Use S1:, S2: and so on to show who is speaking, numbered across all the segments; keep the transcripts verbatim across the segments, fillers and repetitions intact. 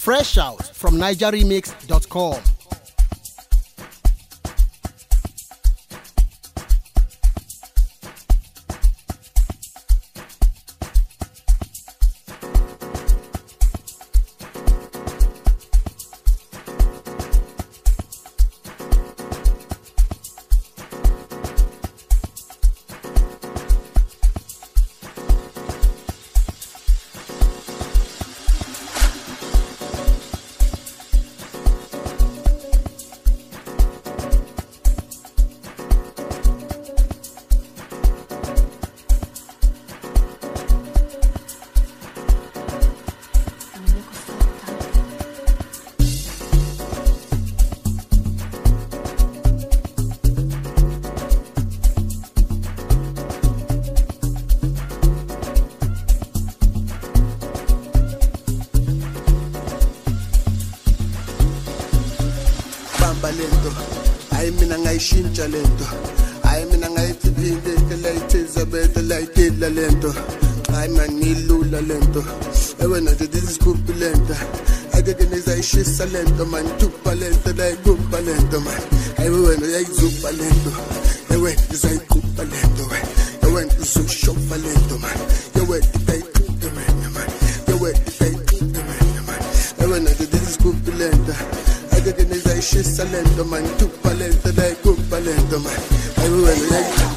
S1: Fresh out from niger remix dot com.
S2: Lento, I mean, I shin lento. I mean, I to be the light is a better light in the lento. I'm a nilula lento. I went to this group lento. I didn't as I shiss a lento, man, two palento, like good palento, man. I went to Zupa lento. I went to say Kupa lento. I went to so shop palento, man. You went to take the man, man. You went to take the man, man. I went to this group lento. She's salendo man, tu palento, dai good palento man. I will like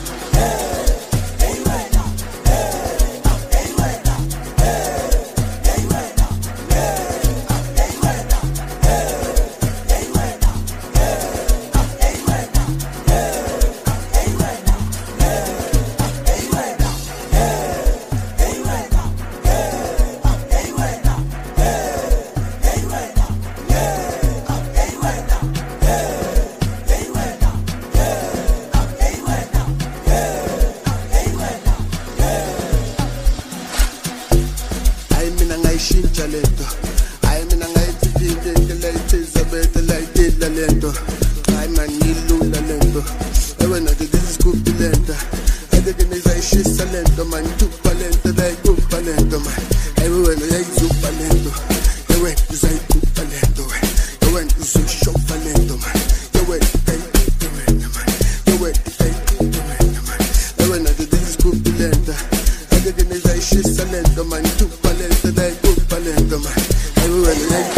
S2: lento. I mean, I like to be the light is a better light in the lento. I'm a nilula lento. I went to this group lento. I didn't as I shiss a lento, man, two palento, like good palento, man. I went to Zupa lento. I went to say good palento. I went to so shop palento, man. I went to take the man, man. I went to take the man, man. I went to this group lento. I didn't as I shiss a lento, man, two palento, like good palento, man. I went to like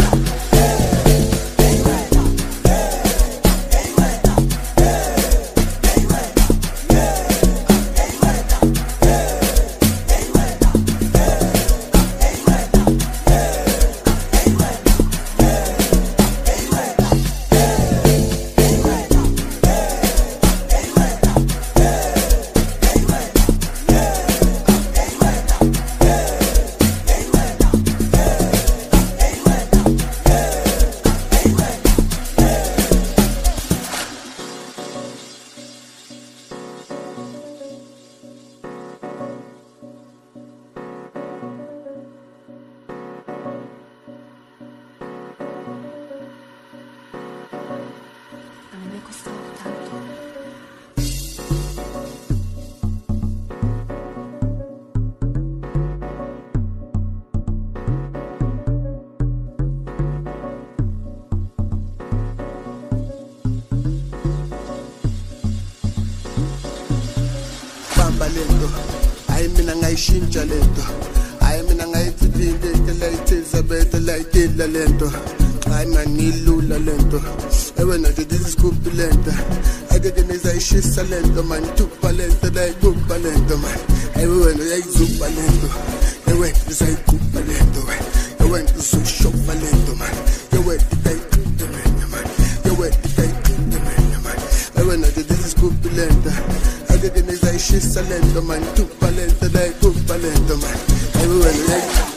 S2: lento. I mean, I shin lento. I mean, I to be the light is a better light in the lento. I'm a nilula lento. I went to this group lento. I didn't as I shiss a lento, man, two palento, like good palento, man. I went to Zupa lento. I went to say Kupa lento. I went to so shop palento, man. I went to take the man, man. I went to take the man, man. I went to this group lento. I didn't as I shiss a lento, man, two palento, like good palento, man. I went to like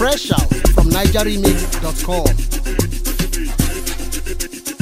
S1: Fresh out from Niger Remix dot com.